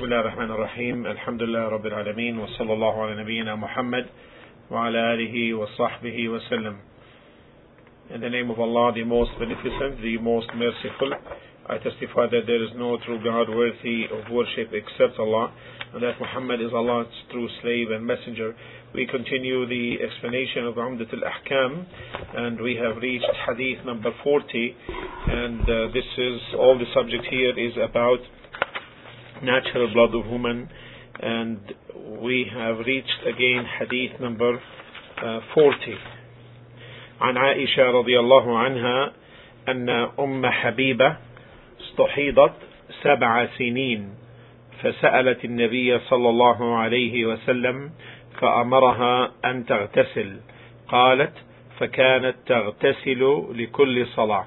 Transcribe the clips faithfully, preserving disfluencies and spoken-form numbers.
بسم الله الرحمن الرحيم الحمد لله رب العالمين وصلى الله على نبينا محمد وعلى آله وصحبه وسلم. In the name of Allah, the most beneficent, the most merciful, I testify that there is no true God worthy of worship except Allah, and that Muhammad is Allah's true slave and messenger. We continue the explanation of Umdat al-Ahkam, and we have reached hadith number forty, and uh, this is, all the subject here is about natural blood of woman, and we have reached again hadith number uh, forty. عن عائشة رضي الله عنها أن أم حبيبة استحيضت سبع سنين فسألت النبي صلى الله عليه وسلم فأمرها أن تغتسل قالت فكانت تغتسل لكل صلاة.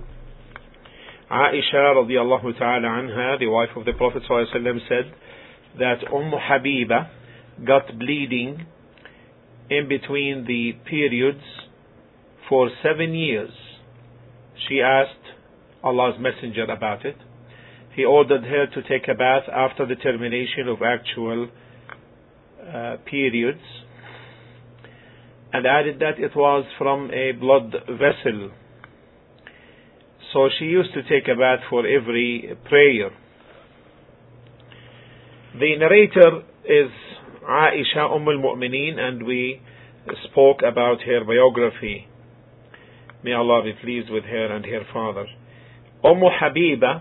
Aisha رضي الله تعالى عنها, the wife of the Prophet صلى الله عليه وسلم, said that Umm Habiba got bleeding in between the periods for seven years. She asked Allah's Messenger about it. He ordered her to take a bath after the termination of actual uh, periods, and added that it was from a blood vessel. So she used to take a bath for every prayer. The narrator is Aisha Umm al-Mu'mineen, and we spoke about her biography. May Allah be pleased with her and her father. Umm Habiba,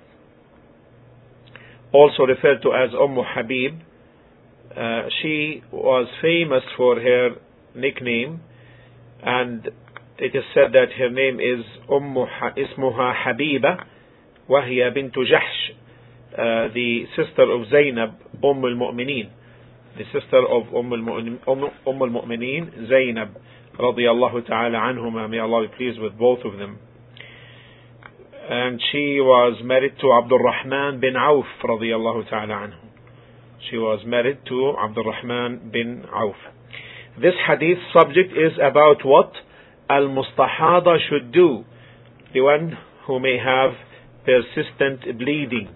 also referred to as Umm Habib, uh, she was famous for her nickname, and it is said that her name is Umm Ismuha Habiba وهي بنت جحش, uh, the sister of Zainab Umm al-Mu'mineen, the sister of Umm al-Mu'mineen Zainab رضي الله تعالى عنهما, may Allah be pleased with both of them. And she was married to Abdul Rahman bin Auf رضي الله تعالى عنه. She was married to Abdul Rahman bin Auf. This hadith subject is about what al-mustahada should do, the one who may have persistent bleeding.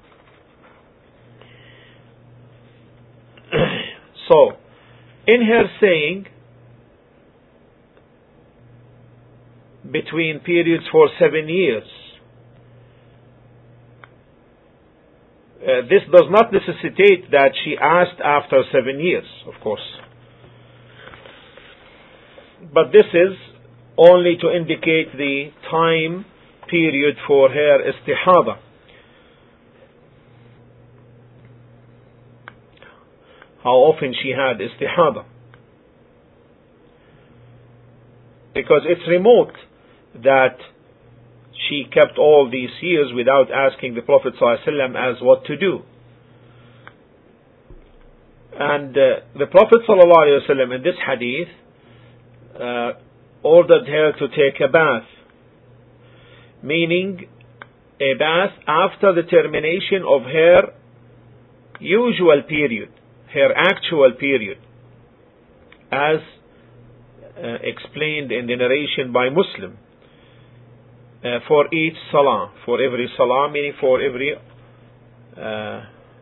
So, in her saying between periods for seven years, uh, this does not necessitate that she asked after seven years, of course, but this is only to indicate the time period for her istihada. How often she had istihada. Because it's remote that she kept all these years without asking the Prophet ﷺ as what to do. And uh, the Prophet ﷺ in this hadith uh, ordered her to take a bath, meaning a bath after the termination of her usual period, her actual period, as uh, explained in the narration by Muslim, uh, for each salah, for every salah, meaning for every uh,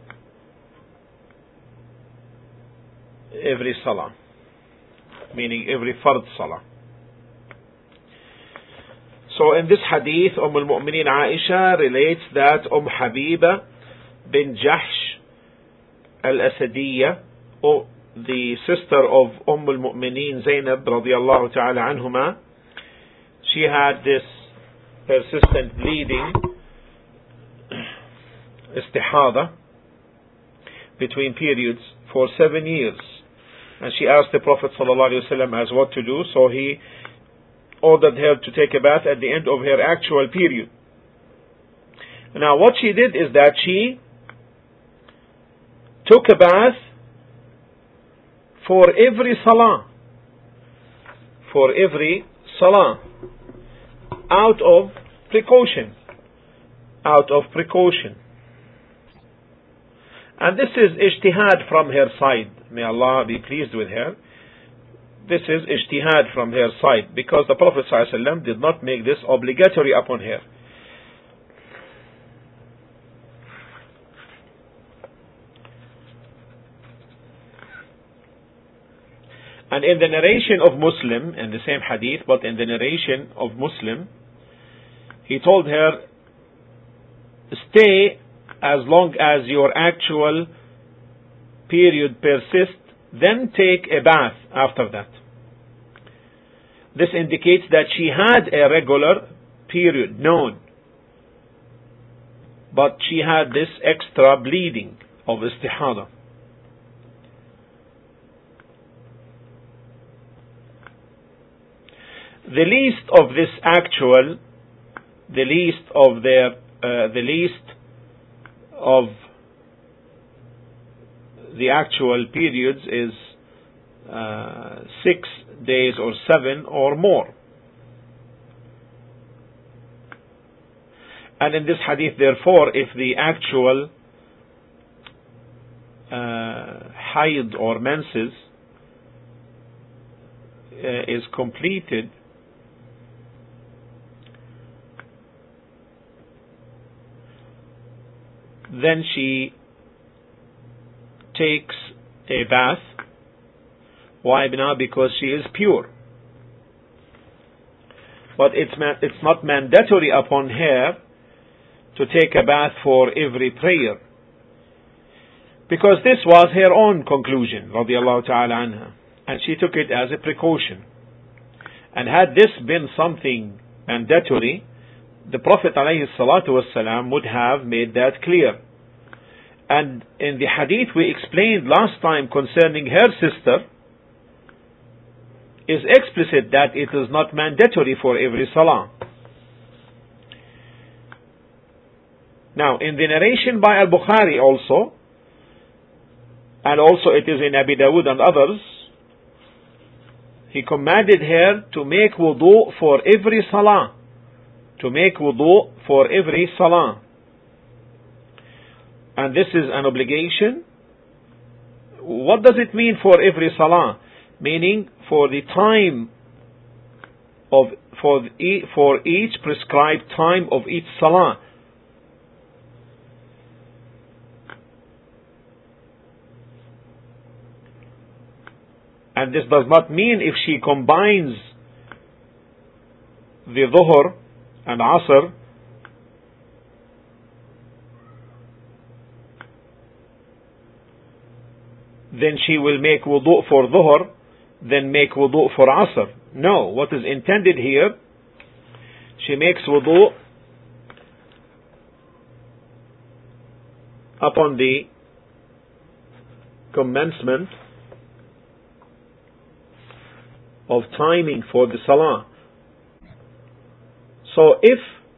every salah, meaning every fard salah. So in this hadith, Umm al-Mu'mineen Aisha relates that Umm Habiba bin Jahsh al-Asadiyya, or the sister of Umm al-Mu'mineen Zainab radiyallahu ta'ala anhuma, she had this persistent bleeding, istihada, between periods for seven years. And she asked the Prophet sallallahu alaihi wasallam as what to do, so he ordered her to take a bath at the end of her actual period. Now what she did is that she took a bath for every salah, for every salah, out of precaution, out of precaution. And this is ijtihad from her side. May Allah be pleased with her. This is ijtihad from her side, because the Prophet ﷺ did not make this obligatory upon her. And in the narration of Muslim, in the same hadith, but in the narration of Muslim, he told her, stay as long as your actual period persists, then take a bath after that. This indicates that she had a regular period known, but she had this extra bleeding of istihada. The least of this actual, the least of their, uh, the least of the actual periods is uh, six days or seven or more. And in this hadith, therefore, if the actual uh, hayd or menses uh, is completed, then she takes a bath. Why now? Because she is pure. But it's ma- it's not mandatory upon her to take a bath for every prayer, because this was her own conclusion, radiallahu ta'ala anha, and she took it as a precaution. And had this been something mandatory, the Prophet alayhi salatu wasalam would have made that clear. And in the hadith we explained last time concerning her sister, is explicit that it is not mandatory for every salah. Now, in the narration by Al-Bukhari also, and also it is in Abi Dawud and others, he commanded her to make wudu for every salah. To make wudu for every salah. And this is an obligation. What does it mean for every salah? Meaning for the time of, for, the, for each prescribed time of each salah. And this does not mean if she combines the Dhuhr and Asr, then she will make wudu for Dhuhr, then make wudu for Asr. No, what is intended here, she makes wudu upon the commencement of timing for the salah. So if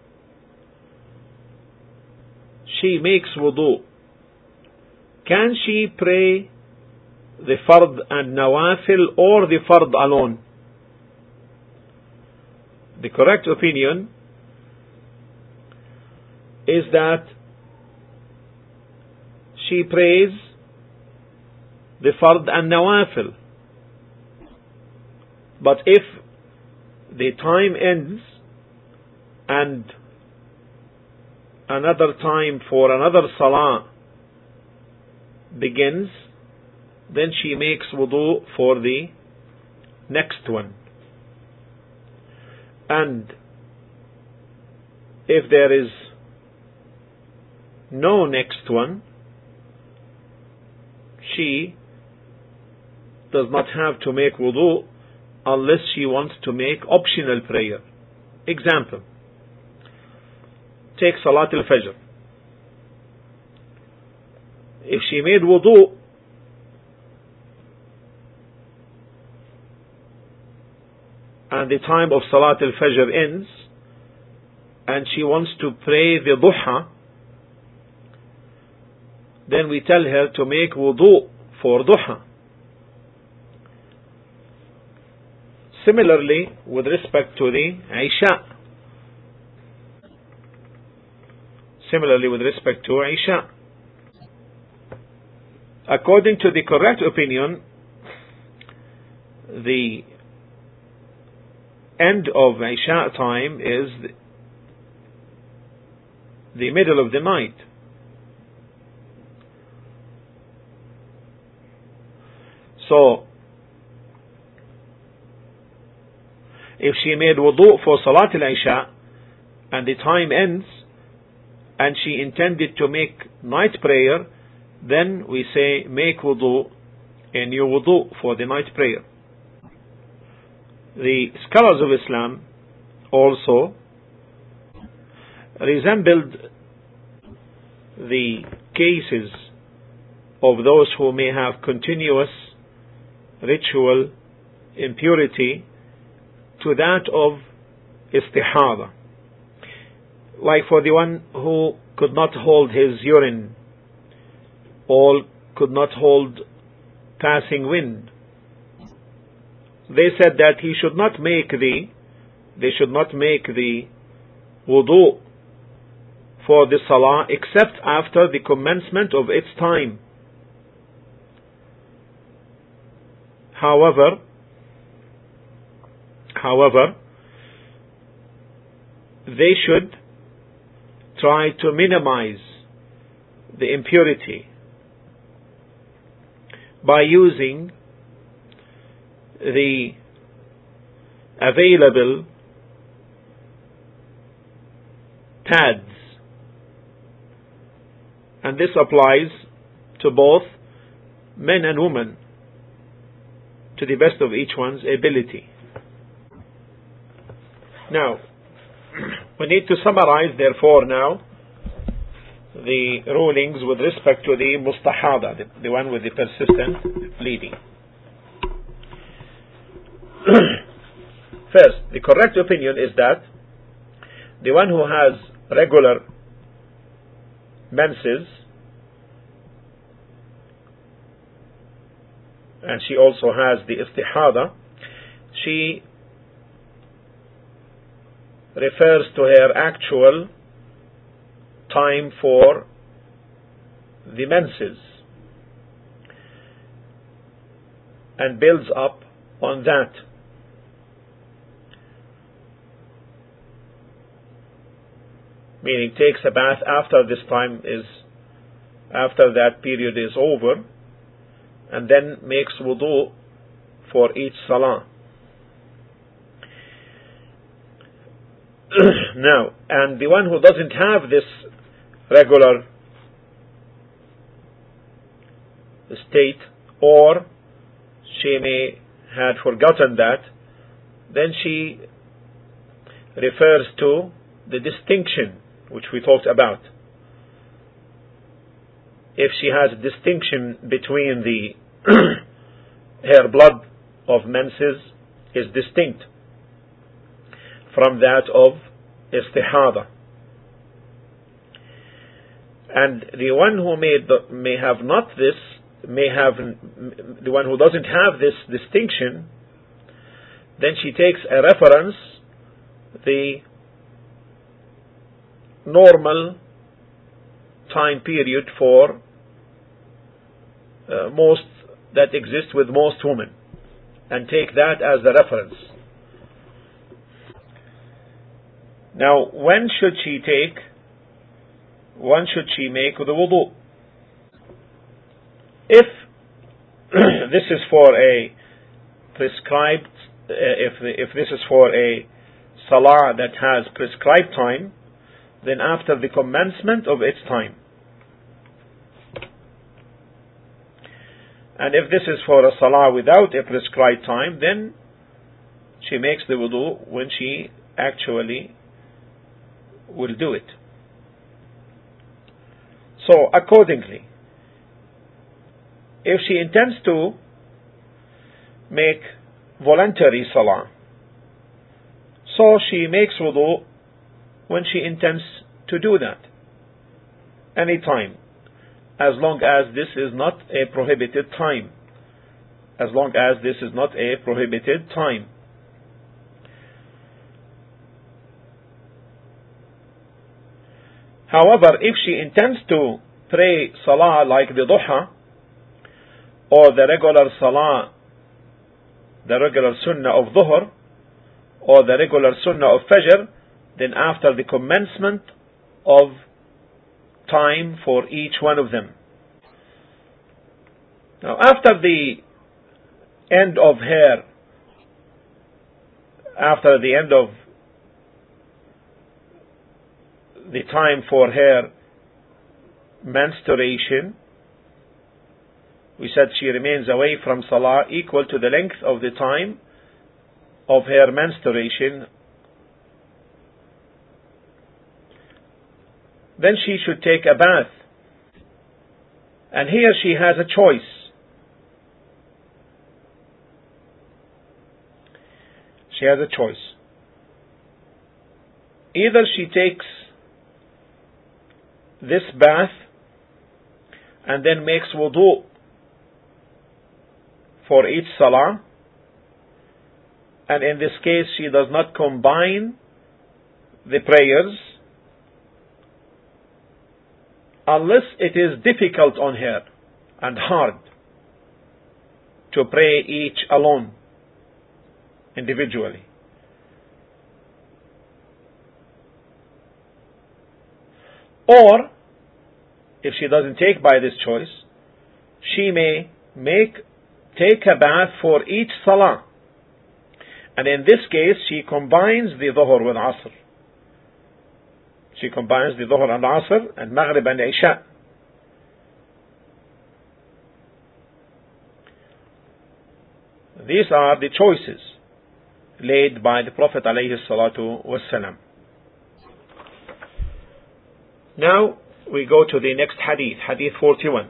she makes wudu, can she pray the fard and nawafil or the fard alone? The correct opinion is that she prays the fard and nawafil. But if the time ends and another time for another salah begins, then she makes wudu for the next one. And if there is no next one, she does not have to make wudu unless she wants to make optional prayer. Example, take Salat al-Fajr. If she made wudu and the time of Salat al-Fajr ends and she wants to pray the duha, then we tell her to make wudu for duha. Similarly, with respect to the Isha. Similarly, with respect to Isha. According to the correct opinion, the end of Isha time is the middle of the night. So, If she made wudu for Salat al-Isha and the time ends and she intended to make night prayer, then we say make wudu, a new wudu for the night prayer. The scholars of Islam also resembled the cases of those who may have continuous ritual impurity to that of istihada. Like for the one who could not hold his urine or could not hold passing wind, they said that he should not make the they should not make the wudu for the salah except after the commencement of its time. However, however, they should try to minimize the impurity by using the available pads, and this applies to both men and women to the best of each one's ability. Now, we need to summarize therefore now the rulings with respect to the mustahada, the, the one with the persistent bleeding. First, the correct opinion is that the one who has regular menses, and she also has the istihada, she refers to her actual time for the menses and builds up on that. Meaning takes a bath after this time is, after that period is over, and then makes wudu for each salah. Now, and the one who doesn't have this regular state, or she may had forgotten that, then she refers to the distinction which we talked about. If she has a distinction between the her blood of menses is distinct from that of istihada, and the one who may, may have not this, may have the one who doesn't have this distinction, then she takes a reference, the normal time period for uh, most that exists with most women, and take that as the reference. Now, when should she take, when should she make the wudu? If this is for a prescribed, uh, if, if this is for a salah that has prescribed time, then after the commencement of its time. And if this is for a salah without a prescribed time, then she makes the wudu when she actually will do it. So accordingly, if she intends to make voluntary salah, so she makes wudu when she intends to do that, any time, as long as this is not a prohibited time, as long as this is not a prohibited time. However, if she intends to pray salah like the duha, or the regular salah, the regular sunnah of dhuhr, or the regular sunnah of fajr, then after the commencement of time for each one of them. Now, after the end of her after the end of the time for her menstruation, we said she remains away from salah equal to the length of the time of her menstruation. Then she should take a bath. And here she has a choice. She has a choice. Either she takes this bath and then makes wudu for each salah, and in this case she does not combine the prayers unless it is difficult on her and hard to pray each alone, individually. Or, if she doesn't take by this choice, she may make take a bath for each salah. And in this case, she combines the Dhuhr with Asr. She combines the Dhuhr and Asr and Maghrib and Isha. These are the choices laid by the Prophet alayhi salatu wassalam. Now we go to the next hadith, hadith forty-one.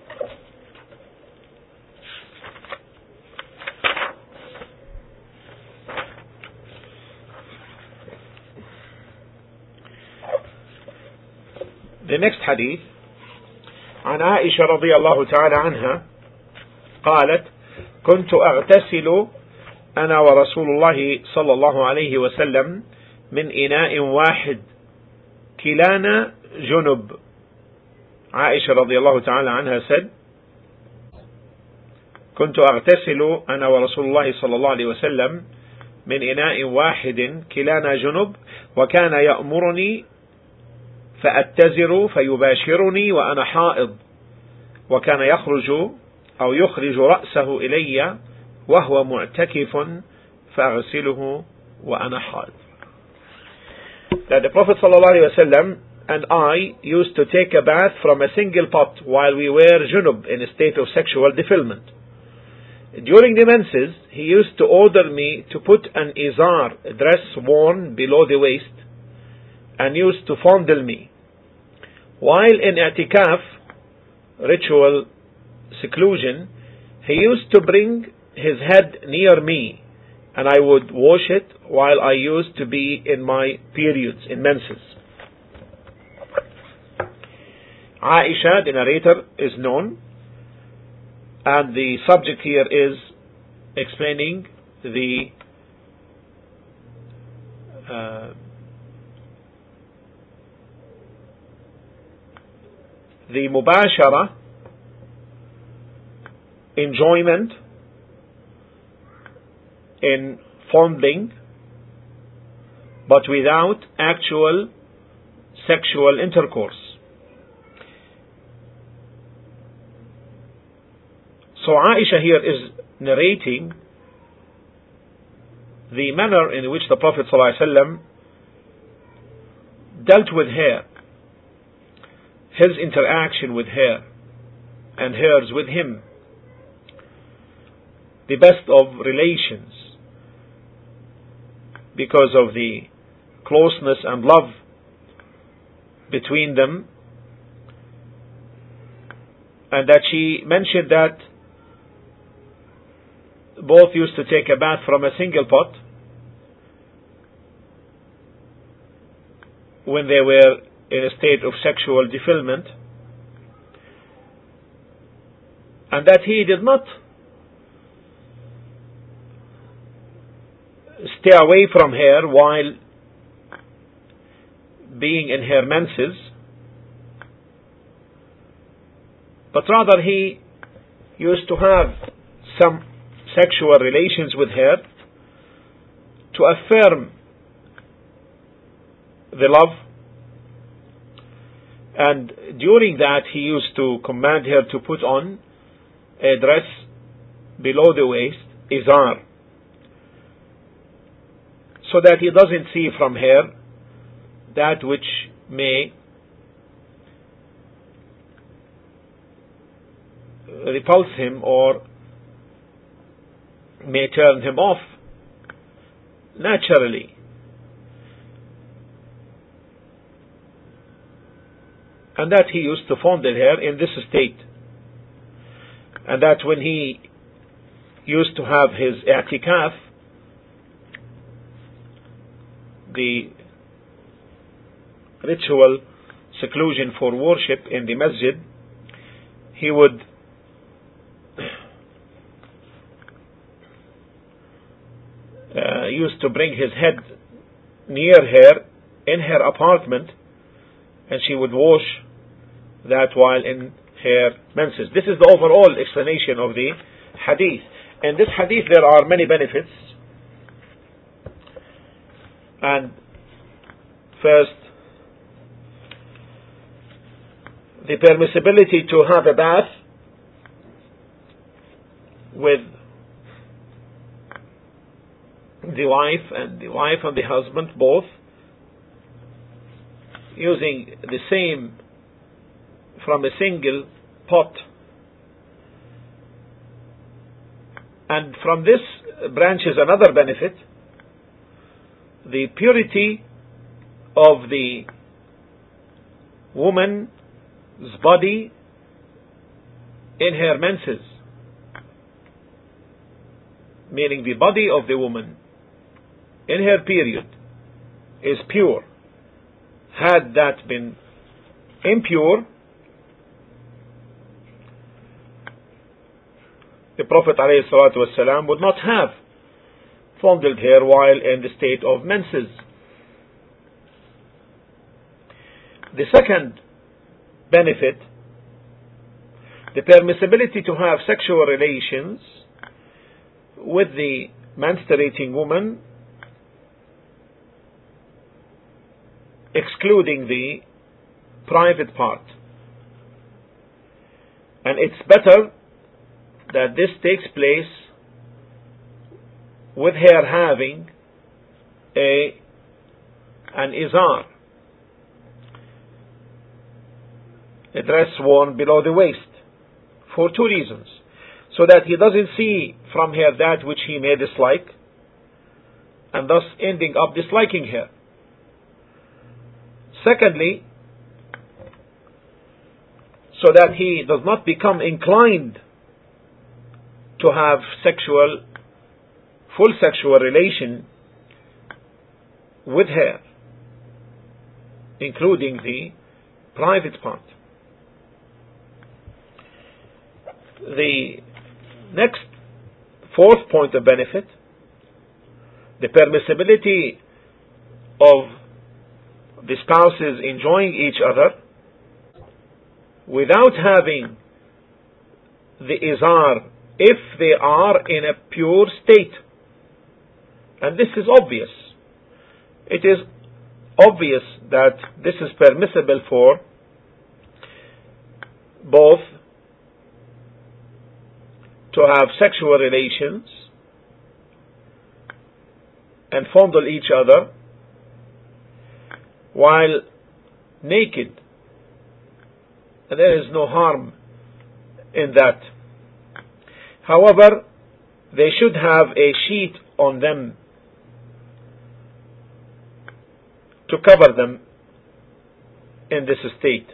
The next hadith عن عائشة رضي الله تعالى عنها قالت كنت أغتسل أنا ورسول الله صلى الله عليه وسلم من إناء واحد كلانا جنب. عائشة رضي الله تعالى عنها said كنت أغتسل أنا ورسول الله صلى الله عليه وسلم من إناء واحد كلانا جنب وكان يأمرني فأتزر فيباشرني وأنا حائض وكان يخرج أو يخرج رأسه إلي وهو معتكف فأغسله وأنا حائض. That the Prophet ﷺ and I used to take a bath from a single pot while we were junub, in a state of sexual defilement. During the menses, he used to order me to put an izar, a dress worn below the waist, and used to fondle me. While in i'tikaf, ritual seclusion, he used to bring his head near me, and I would wash it while I used to be in my periods, in menses. Aisha, the narrator, is known, and the subject here is explaining the uh, the mubashara, enjoyment in fondling, but without actual sexual intercourse. So Aisha here is narrating the manner in which the Prophet ﷺ dealt with her, his interaction with her and hers with him, the best of relations because of the closeness and love between them, and that she mentioned that both used to take a bath from a single pot when they were in a state of sexual defilement, and that he did not stay away from her while being in her menses, but rather he used to have some sexual relations with her to affirm the love, and during that he used to command her to put on a dress below the waist, izar, so that he doesn't see from her that which may repulse him or may turn him off naturally. And that he used to fondle her in this state. And that when he used to have his i'tikaf, the ritual seclusion for worship in the masjid, he would uh, used to bring his head near her in her apartment, and she would wash that while in her menses. This is the overall explanation of the hadith. In this hadith there are many benefits. And first, the permissibility to have a bath with the wife and the wife and the husband both using the same from a single pot. And from this branches another benefit: the purity of the woman's body in her menses, meaning the body of the woman in her period is pure. Had that been impure, the Prophet ﷺ would not have fondled her while in the state of menses. The second benefit, the permissibility to have sexual relations with the menstruating woman, excluding the private part. And it's better that this takes place with her having a an izar, a dress worn below the waist, for two reasons: so that he doesn't see from her that which he may dislike, and thus ending up disliking her. Secondly, so that he does not become inclined to have sexual, full sexual relation with her, including the private part. The next, fourth point of benefit, the permissibility of the spouses enjoying each other without having the izar if they are in a pure state. And this is obvious. It is obvious that this is permissible for both to have sexual relations and fondle each other while naked. And there is no harm in that. However, they should have a sheet on them to cover them in this state.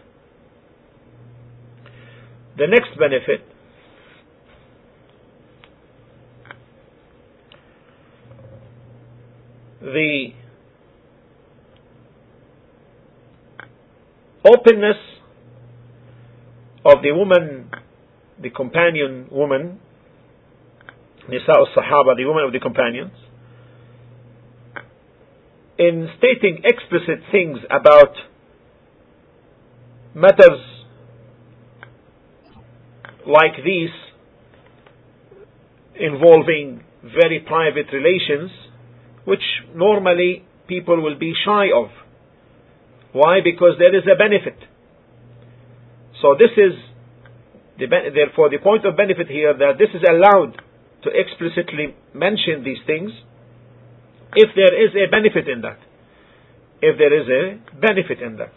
The next benefit, the openness of the woman, the companion woman, Nisa al-Sahaba, the women of the companions, in stating explicit things about matters like these involving very private relations, which normally people will be shy of. Why? Because there is a benefit. So this is the, therefore the point of benefit here, that this is allowed to explicitly mention these things, if there is a benefit in that. If there is a benefit in that.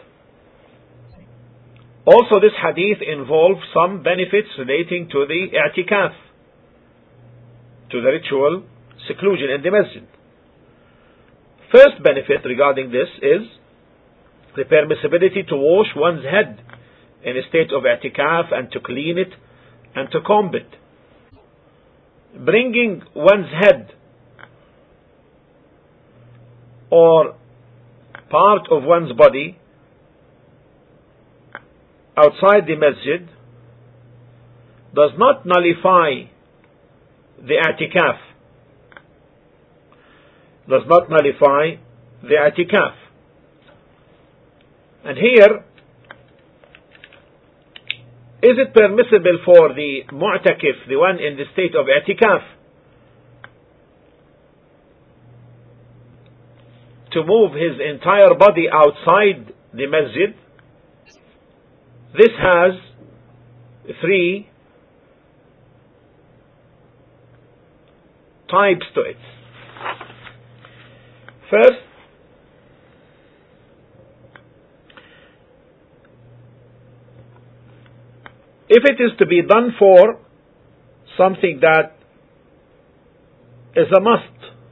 Also, this hadith involves some benefits relating to the i'tikaf, to the ritual seclusion in the masjid. First benefit regarding this is the permissibility to wash one's head in a state of i'tikaf and to clean it and to comb it. Bringing one's head or part of one's body outside the masjid does not nullify the i'tikaf. Does not nullify the i'tikaf. And here, is it permissible for the mu'takif, the one in the state of i'tikaf, to move his entire body outside the masjid? This has three types to it. First, if it is to be done for something that is a must,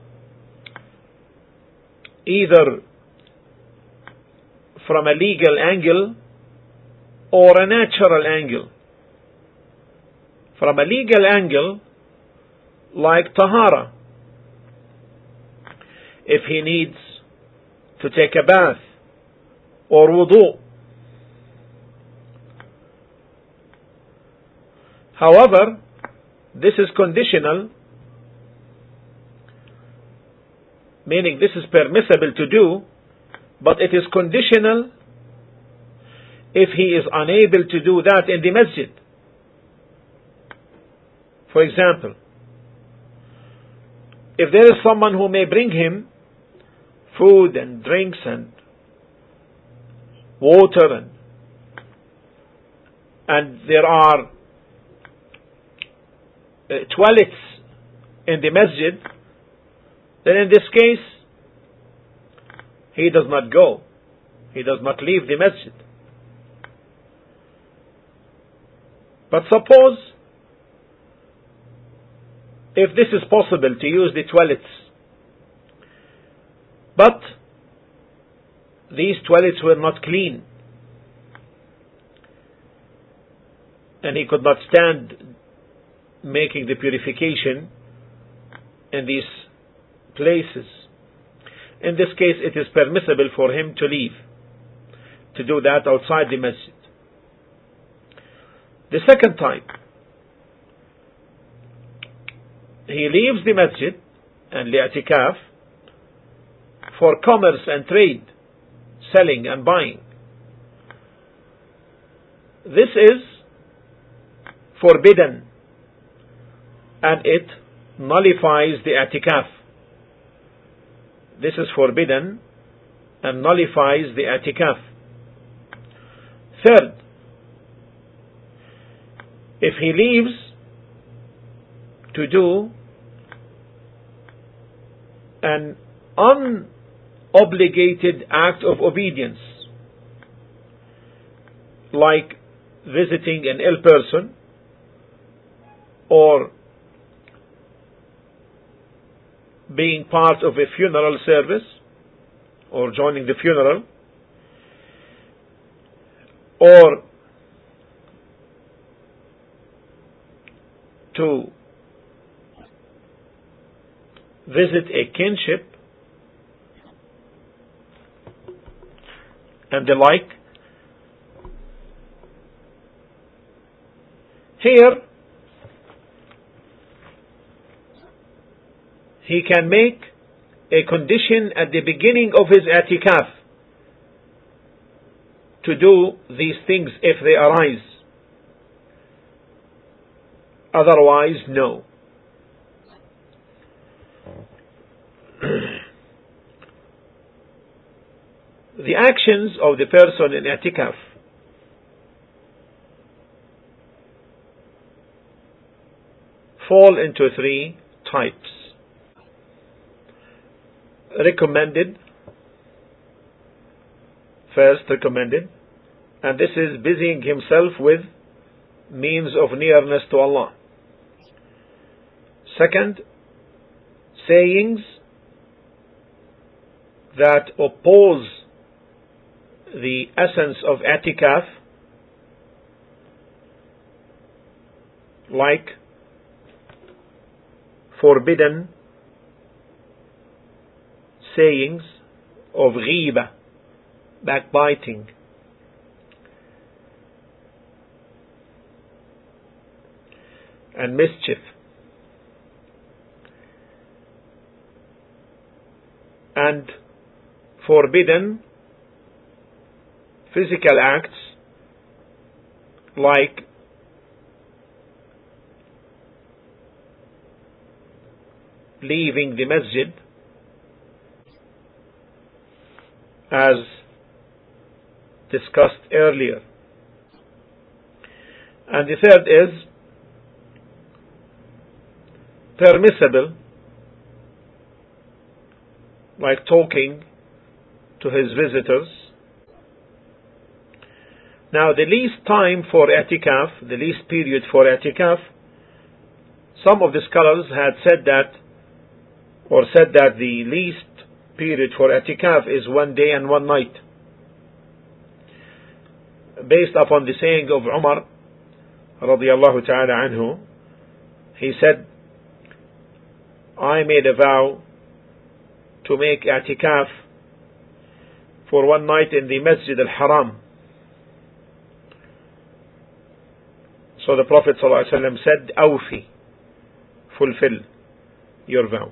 either from a legal angle or a natural angle. From a legal angle, like tahara, if he needs to take a bath or wudu. However, this is conditional, meaning this is permissible to do, but it is conditional if he is unable to do that in the masjid. For example, if there is someone who may bring him food and drinks and water and, and there are uh, toilets in the masjid, then in this case he does not go. He does not leave the masjid. But suppose if this is possible to use the toilets, but these toilets were not clean and he could not stand making the purification in these places, in this case it is permissible for him to leave, to do that outside the masjid. The second type, he leaves the masjid and li'atikaf for commerce and trade, selling and buying. This is forbidden and it nullifies the i'tikaf. This is forbidden and nullifies the i'tikaf. Third, if he leaves to do an unobligated act of obedience, like visiting an ill person or being part of a funeral service or joining the funeral, or to visit a kinship and the like, here he can make a condition at the beginning of his i'tikaf to do these things if they arise. Otherwise, no. The actions of the person in i'tikaf fall into three types. recommended, first recommended, and this is busying himself with means of nearness to Allah. Second, sayings that oppose the essence of i'tikaf, like forbidden sayings of ghiba, backbiting, and mischief, and forbidden physical acts like leaving the masjid, as discussed earlier. And the third is permissible, like talking to his visitors. Now, the least time for i'tikaf, the least period for i'tikaf, some of the scholars had said that, or said that the least period for i'tikaf is one day and one night, based upon the saying of Umar radiyallahu ta'ala anhu. He said, I made a vow to make i'tikaf for one night in the Masjid al-Haram. So the Prophet ﷺ said, Awfi, fulfill your vow.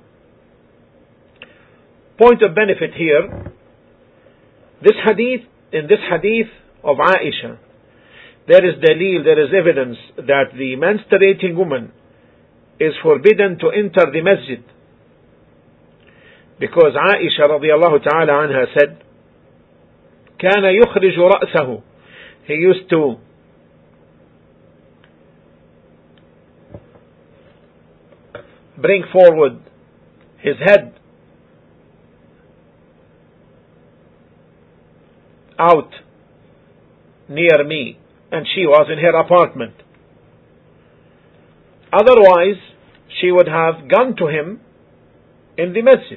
Point of benefit here, this hadith, in this hadith of Aisha, there is dalil, there is evidence that the menstruating woman is forbidden to enter the masjid. Because Aisha radiallahu ta'ala anha said, كان يخرج رأسه, he used to bring forward his head out near me, and she was in her apartment. Otherwise, she would have gone to him in the masjid.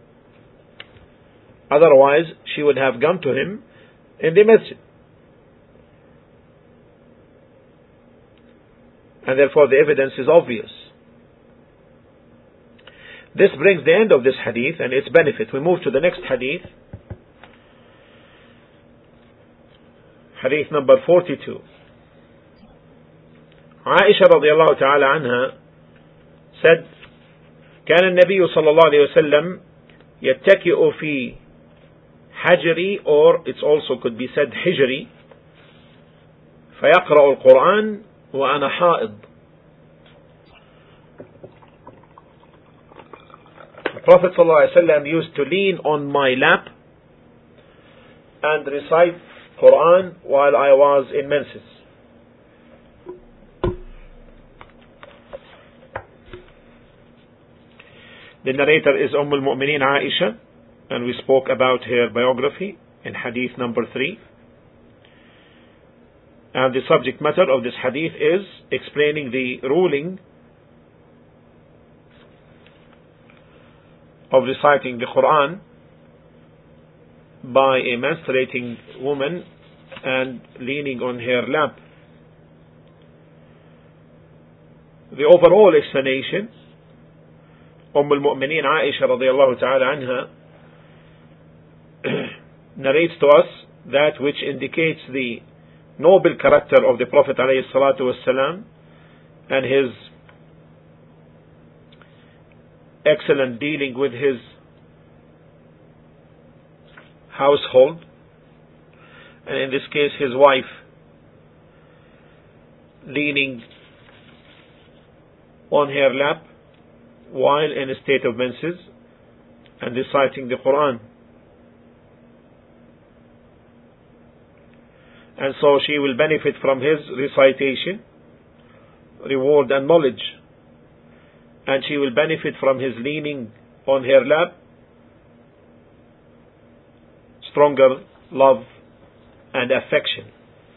Otherwise, she would have gone to him in the masjid. And therefore the evidence is obvious. This brings the end of this hadith and its benefit. We move to the next hadith. Hadith number forty-two. Aisha radiallahu ta'ala anha said, كان النبي صلى الله عليه وسلم يتكئ في حجري, or it also could be said حجري, فيقرأ القرآن وأنا حائض. The Prophet صلى الله عليه وسلم used to lean on my lap and recite Quran while I was in menses. The narrator is Umm al-Mu'mineen Aisha, and we spoke about her biography in hadith number three. And the subject matter of this hadith is explaining the ruling of reciting the Quran by a menstruating woman and leaning on her lap. The overall explanation, Umm al-Mu'mineen Aisha radiallahu ta'ala anha narrates to us that which indicates the noble character of the Prophet alayhi salatu wassalam and his excellent dealing with his household, and in this case his wife leaning on her lap while in a state of menses and reciting the Quran. And so she will benefit from his recitation, reward and knowledge, and she will benefit from his leaning on her lap stronger love and affection.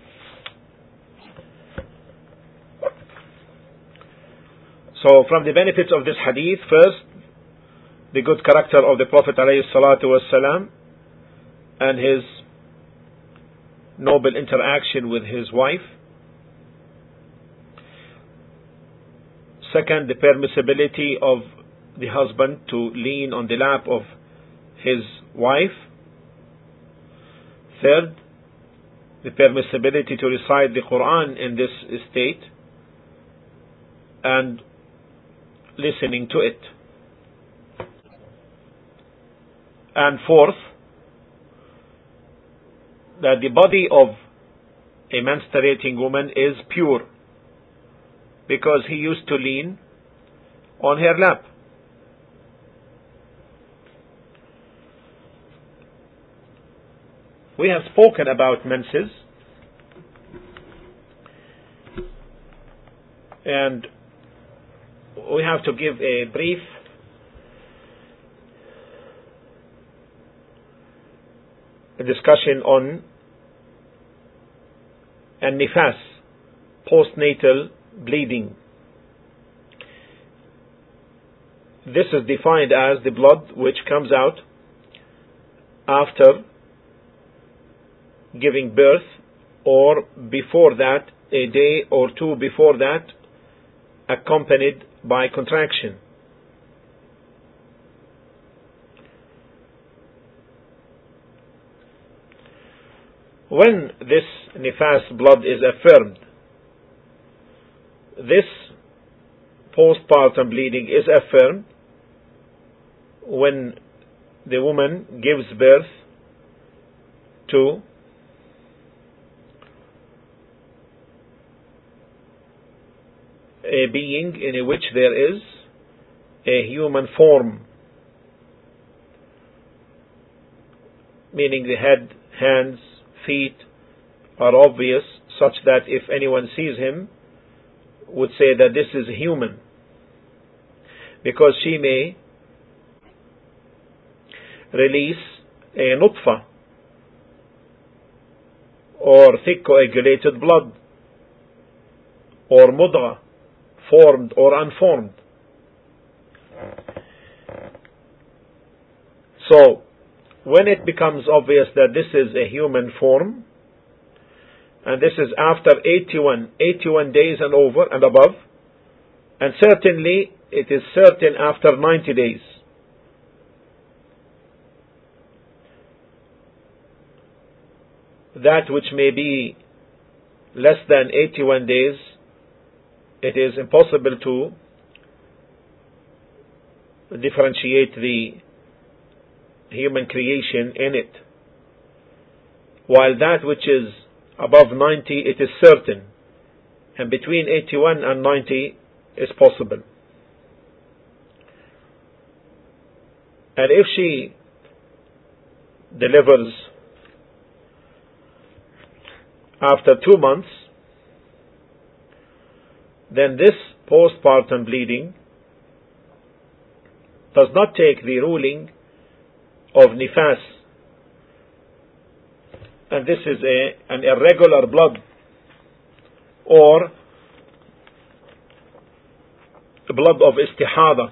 So from the benefits of this hadith, first, the good character of the Prophet ﷺ and his noble interaction with his wife. Second, the permissibility of the husband to lean on the lap of his wife. Third, the permissibility to recite the Quran in this state and listening to it. And fourth, that the body of a menstruating woman is pure because he used to lean on her lap. We have spoken about menses, and we have to give a brief discussion on an-nifas, postnatal bleeding. This is defined as the blood which comes out after giving birth or before that, a day or two before that, accompanied by contraction. When this nifas blood is affirmed, this postpartum bleeding is affirmed when the woman gives birth to a being in which there is a human form, meaning the head, hands, feet are obvious, such that if anyone sees him would say that this is human, because she may release a nutfa or thick coagulated blood or mudgha, formed or unformed. So when it becomes obvious that this is a human form, and this is after eighty-one, eighty-one days and over and above, and certainly it is certain after ninety days, that which may be less than eighty-one days, it is impossible to differentiate the human creation in it. While that which is above ninety, it is certain, and between eighty-one and ninety is possible. And if she delivers after two months, then this postpartum bleeding does not take the ruling of nifas, and this is a, an irregular blood or blood of istihada,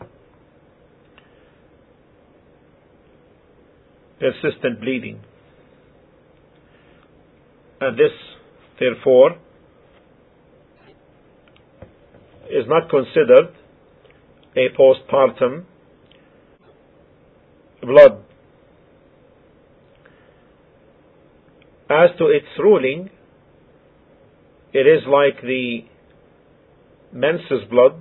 persistent bleeding. And this, therefore, is not considered a postpartum blood. As to its ruling, it is like the menses blood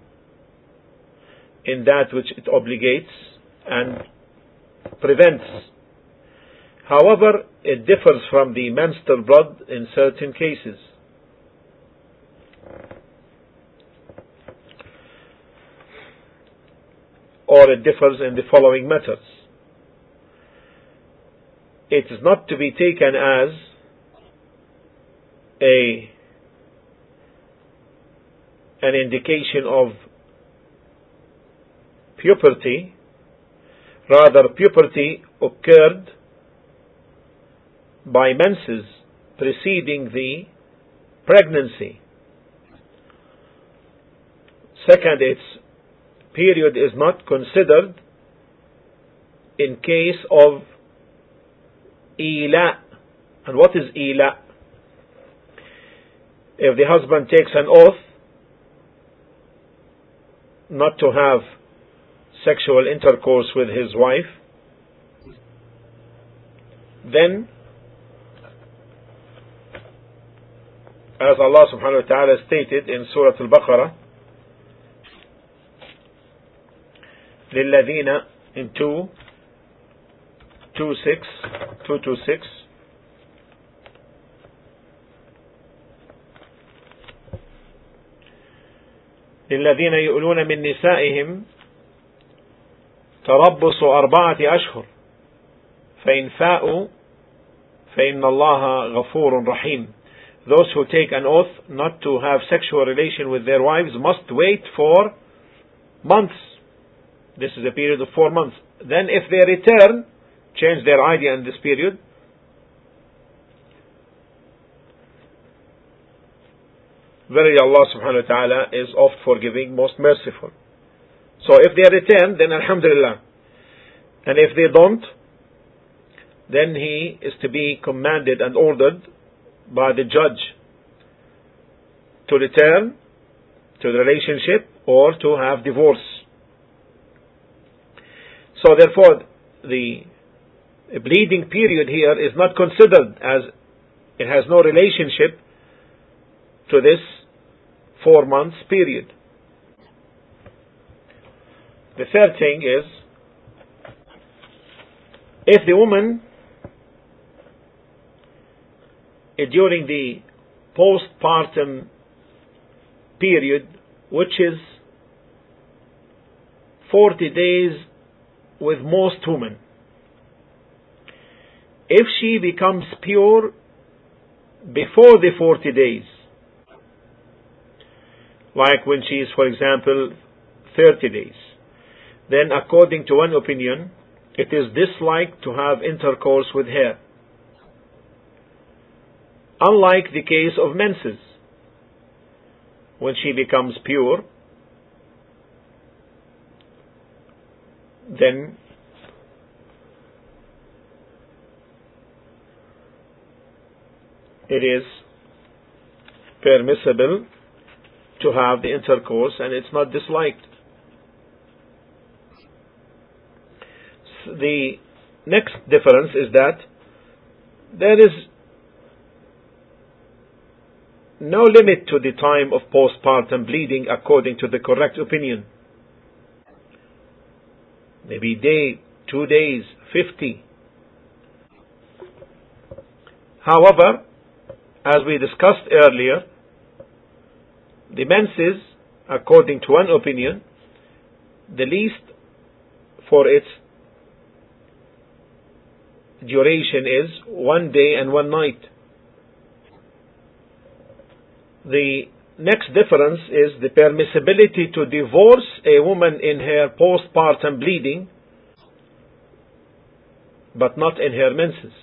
in that which it obligates and prevents. However, it differs from the menstrual blood in certain cases. Or it differs in the following matters. It is not to be taken as a an indication of puberty. Rather, puberty occurred by menses preceding the pregnancy. Second, its period is not considered in case of ila. And what is ila? If the husband takes an oath not to have sexual intercourse with his wife, then, as Allah subhanahu wa ta'ala stated in Surah Al-Baqarah, لِلَّذِينَ in two twenty-six, two twenty-six, لِلَّذِينَ يُؤْلُونَ مِن نِسَائِهِمْ تَرَبُّصُ أَرْبَعَةِ أَشْهُرٍ فَإِنْ فَاءُوا فَإِنَّ اللَّهَ غَفُورٌ رَحِيمٌ. Those who take an oath not to have sexual relation with their wives must wait for months. This is a period of four months. Then if they return, change their idea in this period, verily Allah subhanahu wa ta'ala is oft forgiving, most merciful. So if they return, then alhamdulillah. And if they don't, then he is to be commanded and ordered by the judge to return to the relationship or to have divorce. So therefore, the bleeding period here is not considered, as it has no relationship to this four months period. The third thing is, if the woman during the postpartum period, which is forty days with most women, if she becomes pure before the forty days, like when she is, for example, thirty days, then according to one opinion, it is disliked to have intercourse with her. Unlike the case of menses, when she becomes pure, then it is permissible to have the intercourse and it's not disliked. The next difference is that there is no limit to the time of postpartum bleeding according to the correct opinion. Maybe day, two days, fifty. However, as we discussed earlier, the menses, according to one opinion, the least for its duration is one day and one night. The next difference is the permissibility to divorce a woman in her postpartum bleeding, but not in her menses.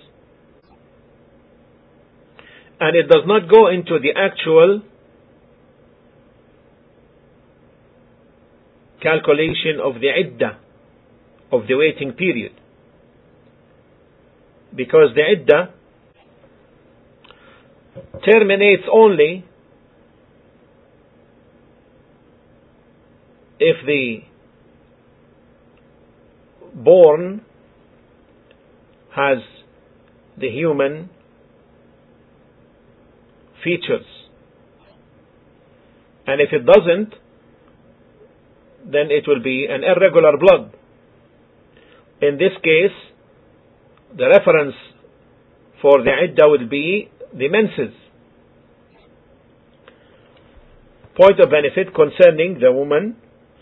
And it does not go into the actual calculation of the iddah, of the waiting period. Because the iddah terminates only if the born has the human features. And if it doesn't, then it will be an irregular blood. In this case, the reference for the iddah will be the menses. Point of benefit concerning the woman,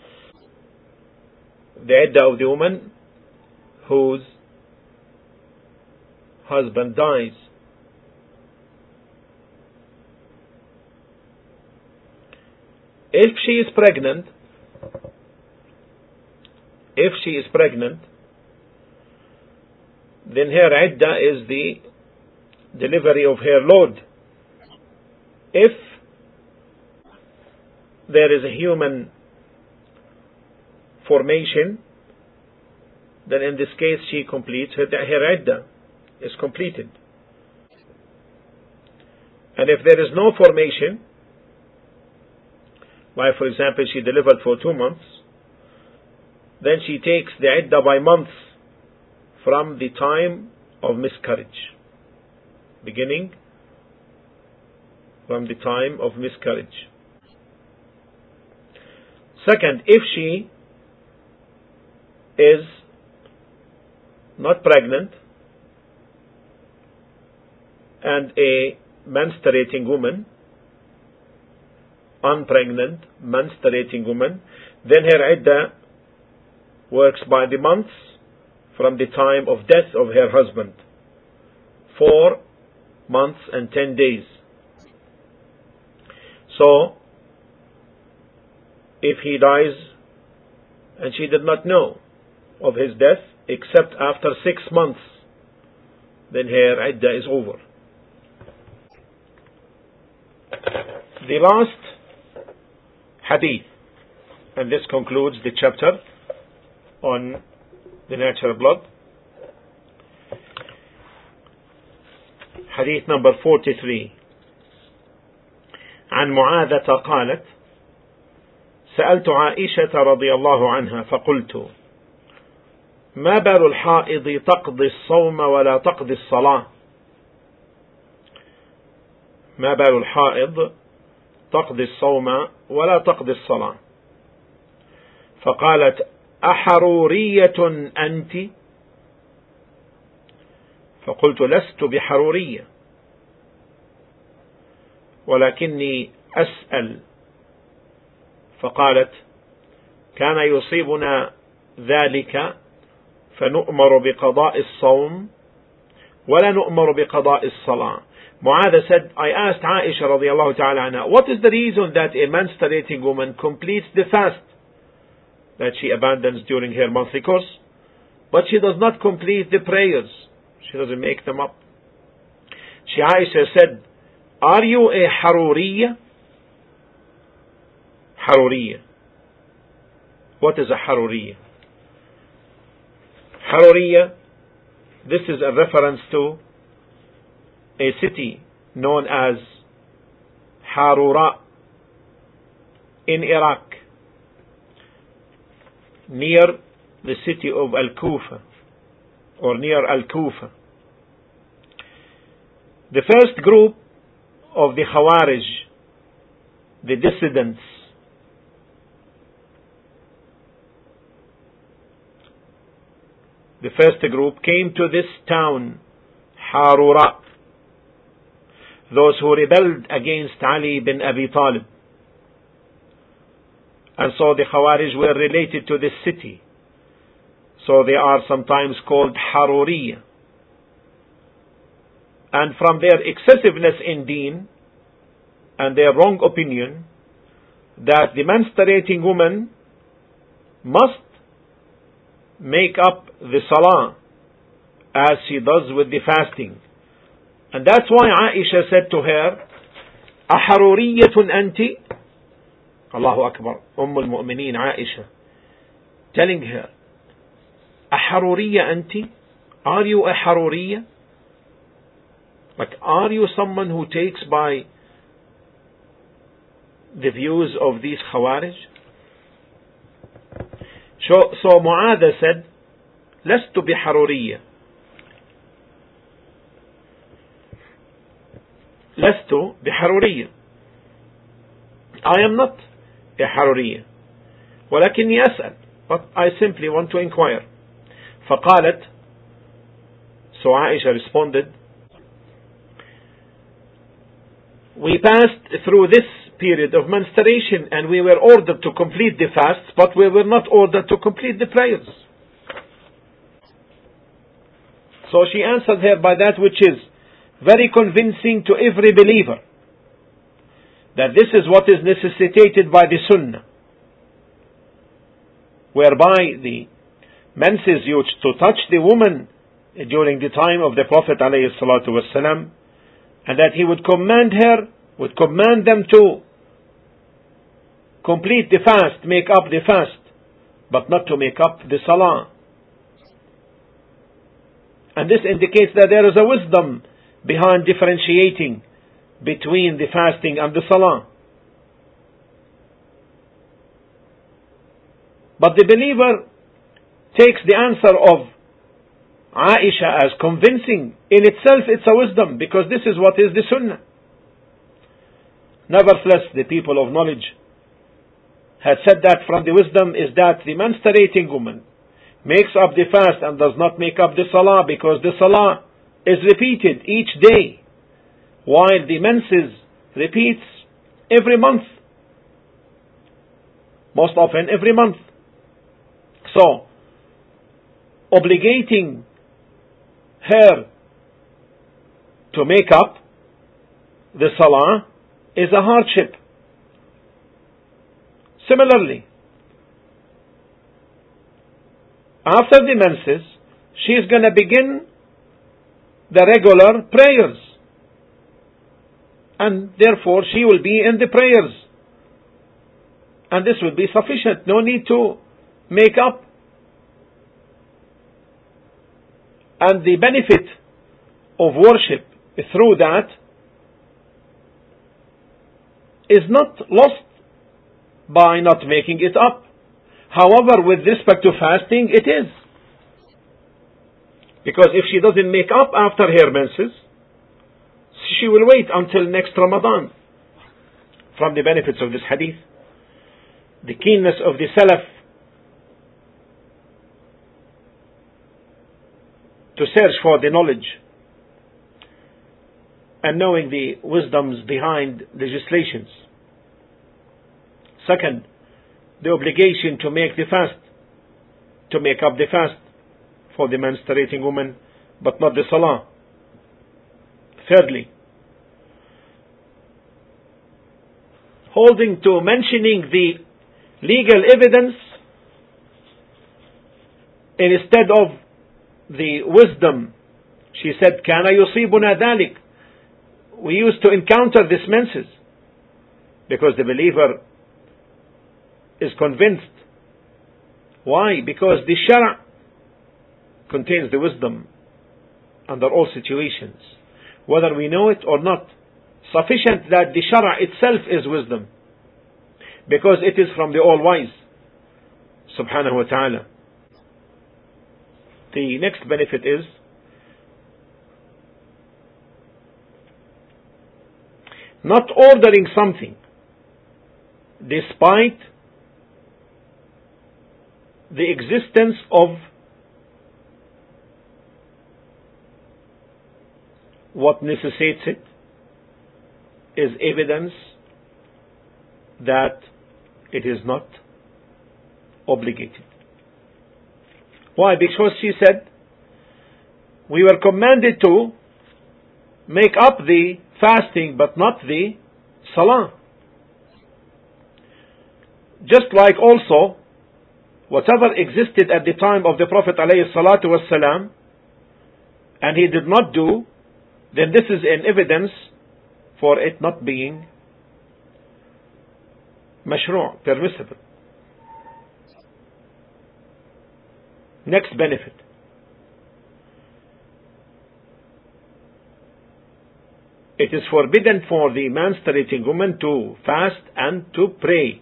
the iddah of the woman whose husband dies. If she is pregnant, if she is pregnant, then her iddah is the delivery of her load. If there is a human formation, then in this case she completes her, her iddah is completed. And if there is no formation, like for example she delivered for two months, then she takes the iddah by months from the time of miscarriage, beginning from the time of miscarriage. Second, if she is not pregnant and a menstruating woman, unpregnant menstruating woman, then her iddah works by the months from the time of death of her husband. Four months and ten days. So, if he dies and she did not know of his death except after six months, then her iddah is over. The last hadith, and this concludes the chapter on the natural blood. Hadith number forty-three. عن معاذة قالت: سألت عائشة رضي الله عنها فقلت: ما بال الحائض تقضي الصوم ولا تقضي الصلاة؟ ما بال الحائض تقضي الصوم ولا تقضي الصلاة؟ فقالت: أحرورية أنت؟ فقلت: لست بحرورية، ولكني أسأل. فقالت: كان يصيبنا ذلك فنؤمر بقضاء الصوم ولا نؤمر بقضاء الصلاة. Mu'adha said, I asked Aisha radiallahu ta'ala anha, what is the reason that a menstruating woman completes the fast that she abandons during her monthly course, but she does not complete the prayers? She doesn't make them up. She, Aisha, said, are you a Haruriya? Haruriya. What is a Haruriya? Haruriya, this is a reference to a city known as Harura in Iraq, near the city of Al-Kufa, or near Al-Kufa. The first group of the Khawarij, the dissidents, the first group came to this town, Harura, those who rebelled against Ali bin Abi Talib. And so the Khawarij were related to this city. So they are sometimes called Haruriya. And from their excessiveness in deen and their wrong opinion that the menstruating woman must make up the salah as she does with the fasting. And that's why Aisha said to her, Aharuriyatun anti? Allahu Akbar. Umm al-Mu'mineen Aisha telling her, Aharuriya anti? Are you a Haruriya? Like, are you someone who takes by the views of these Khawarij? So, so Mu'adha said, Lastu biharuriya. Lastu biharuriya. I am not a Haruriya. ولكني أسأل. But I simply want to inquire. فقالت, so Aisha responded, we passed through this period of menstruation and we were ordered to complete the fasts, but we were not ordered to complete the prayers. So she answered her by that which is very convincing to every believer, that this is what is necessitated by the Sunnah, whereby the menses used to touch the woman during the time of the Prophet alayhi salatu wasalam, and that he would command her, would command them to complete the fast, make up the fast, but not to make up the salah. And this indicates that there is a wisdom behind differentiating between the fasting and the salah. But the believer takes the answer of Aisha as convincing. In itself, it's a wisdom, because this is what is the sunnah. Nevertheless, the people of knowledge had said that from the wisdom is that the menstruating woman makes up the fast and does not make up the salah, because the salah is repeated each day, while the menses repeats every month, most often every month. So, obligating her to make up the salah is a hardship. Similarly, after the menses, she is going to begin the regular prayers, and therefore she will be in the prayers, and this will be sufficient. No need to make up. And the benefit of worship through that is not lost by not making it up. However, with respect to fasting, it is. Because if she doesn't make up after her menses, she will wait until next Ramadan. From the benefits of this hadith, the keenness of the Salaf to search for the knowledge and knowing the wisdoms behind legislations. Second, the obligation to make the fast, to make up the fast for the menstruating woman, but not the salah. Thirdly, holding to mentioning the legal evidence instead of the wisdom. She said, "Kana yusibuna dhalik." We used to encounter this menses, because the believer is convinced. Why? Because the Shara contains the wisdom under all situations, whether we know it or not. Sufficient that the Shara itself is wisdom, because it is from the All-Wise, subhanahu wa ta'ala. The next benefit is not ordering something despite the existence of what necessitates it is evidence that it is not obligated. Why? Because she said, we were commanded to make up the fasting, but not the salah. Just like also, whatever existed at the time of the Prophet alayhi salatu wassalam, and he did not do, then this is an evidence for it not being mashru', permissible. Next benefit. It is forbidden for the menstruating woman to fast and to pray.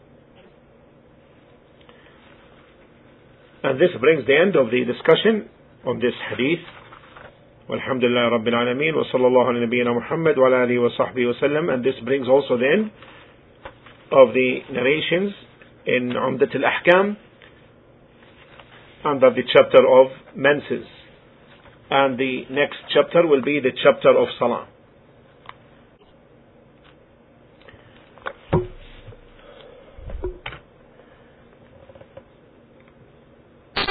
And this brings the end of the discussion on this hadith. Walhamdulillah Rabbil Alameen wa sallallahu ala nabiyyina Muhammad wa ala alihi wa sahbihi wa sallam. And this brings also the end of the narrations in Umdat al-Ahkam under the chapter of menses. And the next chapter will be the chapter of Salah.